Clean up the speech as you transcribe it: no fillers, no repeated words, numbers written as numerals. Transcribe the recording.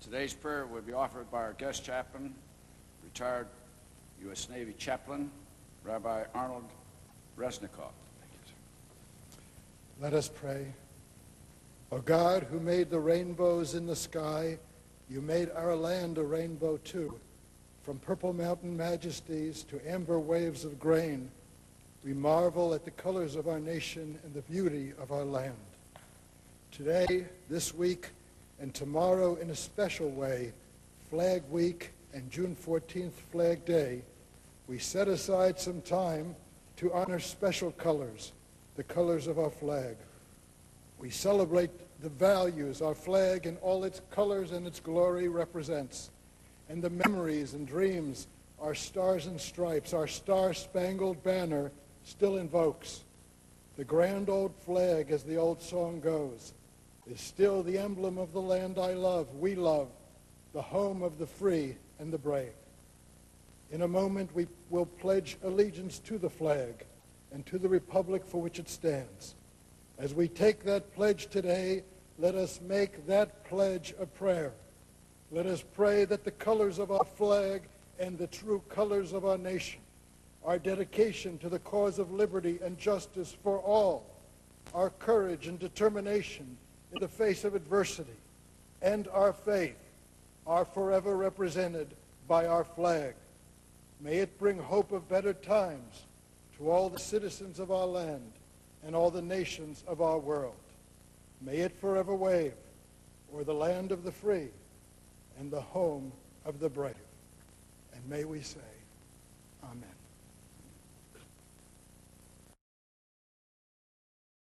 Today's prayer will be offered by our guest chaplain, retired U.S. Navy chaplain, Rabbi Arnold Resnikoff. Thank you, sir. Let us pray. O God, who made the rainbows in the sky, you made our land a rainbow too. From purple mountain majesties to amber waves of grain, we marvel at the colors of our nation and the beauty of our land. Today, this week, and tomorrow in a special way, Flag Week and June 14th Flag Day, we set aside some time to honor special colors, the colors of our flag. We celebrate the values our flag in all its colors and its glory represents, and the memories and dreams our stars and stripes, our star-spangled banner still invokes. The grand old flag, as the old song goes, is still the emblem of the land I love, we love, the home of the free and the brave. In a moment, we will pledge allegiance to the flag and to the republic for which it stands. As we take that pledge today, let us make that pledge a prayer. Let us pray that the colors of our flag and the true colors of our nation, our dedication to the cause of liberty and justice for all, our courage and determination in the face of adversity, and our faith are forever represented by our flag. May it bring hope of better times to all the citizens of our land and all the nations of our world. May it forever wave o'er the land of the free and the home of the brave. And may we say, Amen.